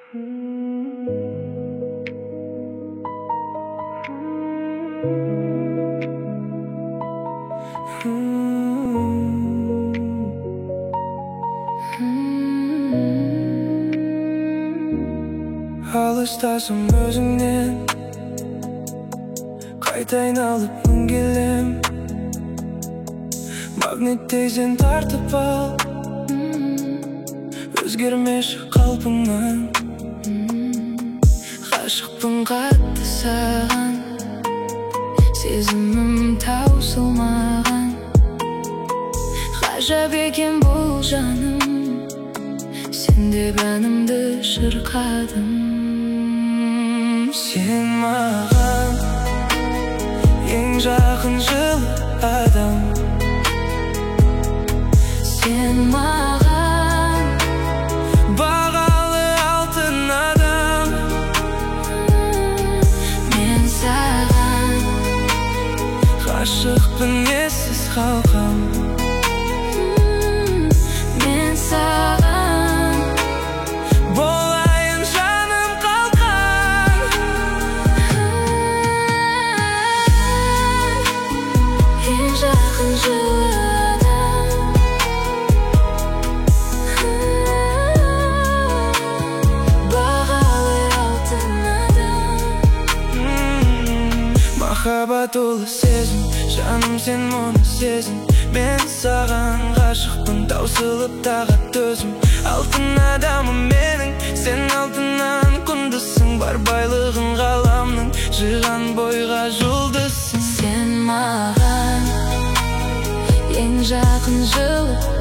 Алыстасың өзіңнен, қайта айналып келем. Магниттей сен тартып ал, өзгермеші қалпыңнан. Ғашықпын қатты саған, сезімім таусылмаған. Ғажап екен бұл жаным, сен деп әнімді шырқадым. Сен маған ең жақын жылы адам. Сен маған бағалы алтын адам. Мен саған ғашықпын ессіз қалқам. Мен саған болайын жаным қалқан. ең жақын жылы адам. Бағалы алтын адам. Махаббат улы сезім, жаным сен мұны сезін. Мен саған ғашықпын, таусылып тағат төзім. Алтын адамым менің, сен алтыннан құндысың. Бар байлығын ғаламның, жиған бойға жұлдызсың. Сен маған ең жақын жылы